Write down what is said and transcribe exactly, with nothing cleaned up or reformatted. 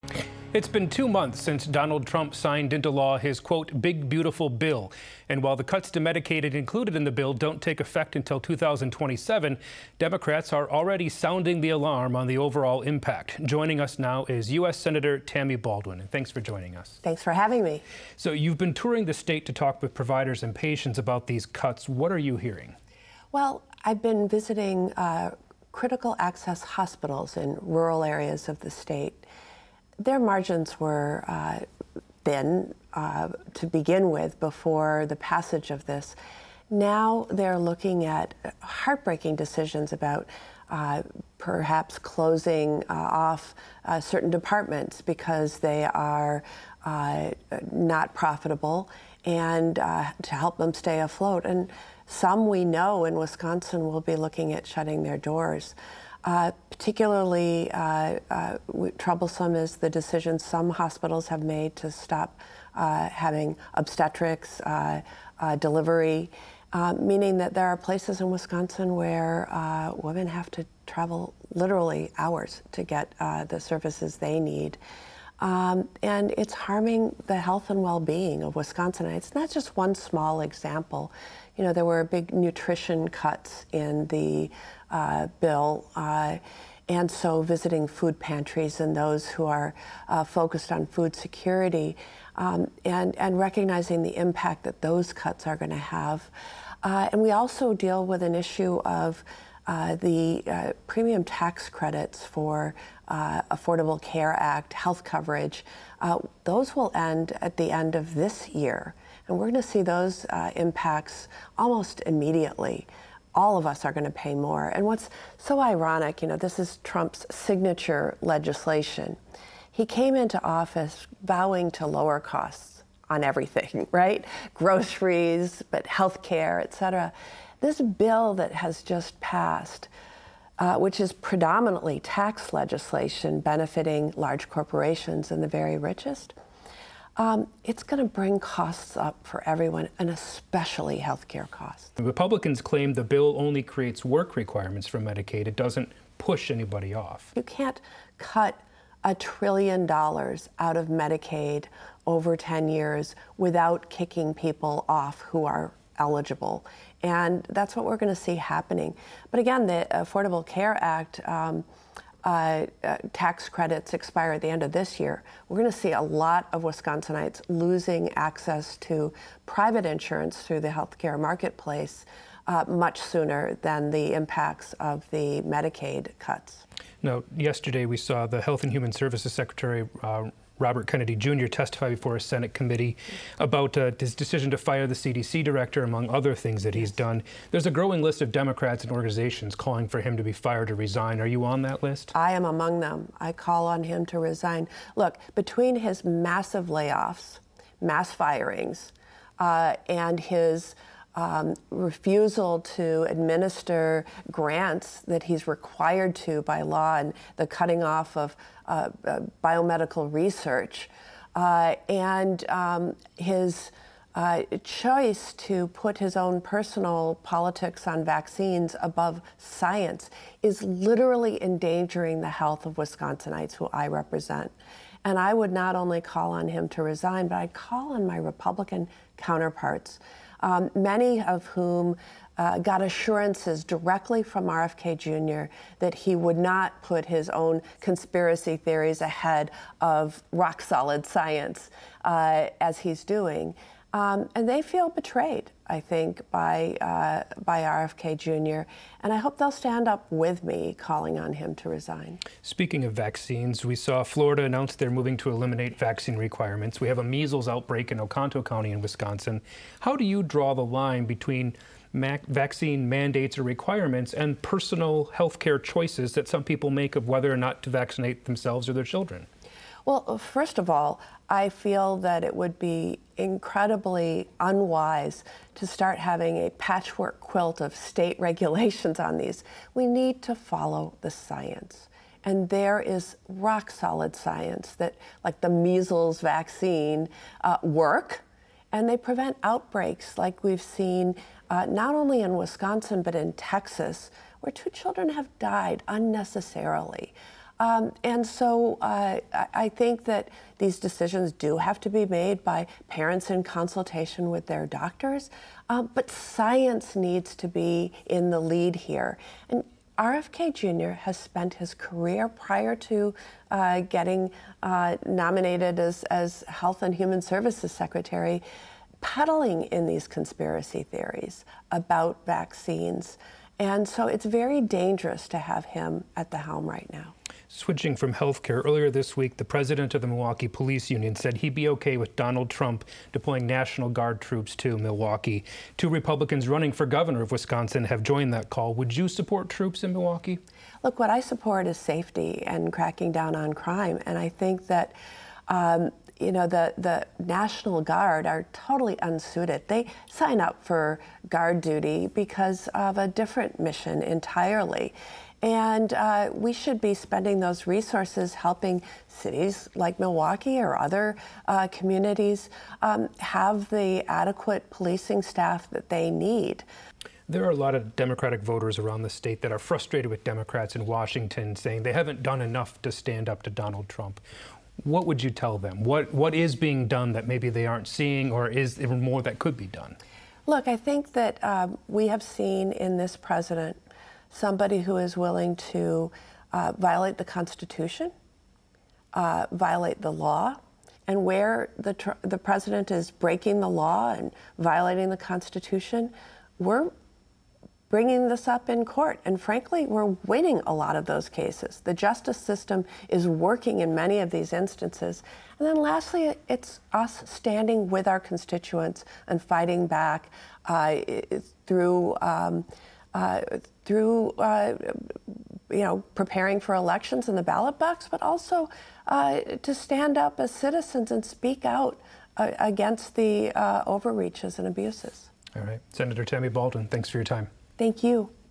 It's been two months since Donald Trump signed into law his, quote, big beautiful bill. And while the cuts to Medicaid included in the bill don't take effect until two thousand twenty-seven, Democrats are already sounding the alarm on the overall impact. Joining us now is U S Senator Tammy Baldwin. And thanks for joining us. Thanks for having me. So you've been touring the state to talk with providers and patients about these cuts. What are you hearing? Well, I've been visiting uh, critical access hospitals in rural areas of the state. Their margins were uh, thin uh, to begin with before the passage of this. Now they're looking at heartbreaking decisions about uh, perhaps closing uh, off uh, certain departments because they are uh, not profitable, and uh, to help them stay afloat. And some we know in Wisconsin will be looking at shutting their doors. Uh, particularly uh, uh, troublesome is the decision some hospitals have made to stop uh, having obstetrics, uh, uh, delivery, uh, meaning that there are places in Wisconsin where uh, women have to travel literally hours to get uh, the services they need. Um, and it's harming the health and well-being of Wisconsinites. It's not just one small example. You know, there were big nutrition cuts in the uh, bill, uh, and so visiting food pantries and those who are uh, focused on food security, um, and, and recognizing the impact that those cuts are going to have. Uh, and we also deal with an issue of Uh, the uh, premium tax credits for uh, Affordable Care Act health coverage. Uh, those will end at the end of this year, and we're going to see those uh, impacts almost immediately. All of us are going to pay more. And what's so ironic, you know, this is Trump's signature legislation. He came into office vowing to lower costs on everything, right? Groceries, but health care, et cetera. This bill that has just passed, uh, which is predominantly tax legislation benefiting large corporations and the very richest, um, it's going to bring costs up for everyone, and especially health care costs. Republicans claim the bill only creates work requirements for Medicaid. It doesn't push anybody off. You can't cut a trillion dollars out of Medicaid over ten years without kicking people off who are eligible. And that's what we're going to see happening. But again, the Affordable Care Act um, uh, uh, tax credits expire at the end of this year. We're going to see a lot of Wisconsinites losing access to private insurance through the healthcare marketplace uh, much sooner than the impacts of the Medicaid cuts. Now, yesterday we saw the Health and Human Services Secretary uh, Robert Kennedy Junior testify before a Senate committee about uh, his decision to fire the C D C director, among other things that he's done. There's a growing list of Democrats and organizations calling for him to be fired or resign. Are you on that list? I am among them. I call on him to resign. Look, between his massive layoffs, mass firings, uh, and his Um, refusal to administer grants that he's required to by law, and the cutting off of uh, uh, biomedical research, uh, and um, his uh, choice to put his own personal politics on vaccines above science is literally endangering the health of Wisconsinites who I represent. And I would not only call on him to resign, but I'd call on my Republican counterparts, Um, many of whom uh, got assurances directly from R F K Junior that he would not put his own conspiracy theories ahead of rock-solid science, uh, as he's doing. Um, and they feel betrayed, I think, by, uh, by R F K Junior And I hope they'll stand up with me calling on him to resign. Speaking of vaccines, we saw Florida announce they're moving to eliminate vaccine requirements. We have a measles outbreak in Oconto County in Wisconsin. How do you draw the line between mac- vaccine mandates or requirements and personal health care choices that some people make of whether or not to vaccinate themselves or their children? Well, first of all, I feel that it would be incredibly unwise to start having a patchwork quilt of state regulations on these. We need to follow the science. And there is rock solid science that, like the measles vaccine, uh, work, and they prevent outbreaks like we've seen uh, not only in Wisconsin, but in Texas, where two children have died unnecessarily. Um, and so uh, I I think that these decisions do have to be made by parents in consultation with their doctors, uh, but science needs to be in the lead here. And R F K Junior has spent his career prior to uh, getting uh, nominated as, as Health and Human Services Secretary peddling in these conspiracy theories about vaccines. And so it's very dangerous to have him at the helm right now. Switching from healthcare, earlier this week, the president of the Milwaukee Police Union said he'd be okay with Donald Trump deploying National Guard troops to Milwaukee. Two Republicans running for governor of Wisconsin have joined that call. Would you support troops in Milwaukee? Look, what I support is safety and cracking down on crime. And I think that um, you know, the, the National Guard are totally unsuited. They sign up for guard duty because of a different mission entirely. And uh, we should be spending those resources helping cities like Milwaukee or other uh, communities um, have the adequate policing staff that they need. There are a lot of Democratic voters around the state that are frustrated with Democrats in Washington, saying they haven't done enough to stand up to Donald Trump. What would you tell them? What what is being done that maybe they aren't seeing, or is there more that could be done? Look, I think that um, we have seen in this president somebody who is willing to uh, violate the Constitution, uh, violate the law, and where the tr- the president is breaking the law and violating the Constitution, we're bringing this up in court. And frankly, we're winning a lot of those cases. The justice system is working in many of these instances. And then lastly, it's us standing with our constituents and fighting back uh, through, um, uh, through uh, you know, preparing for elections in the ballot box, but also uh, to stand up as citizens and speak out uh, against the uh, overreaches and abuses. All right. Senator Tammy Baldwin, thanks for your time. Thank you.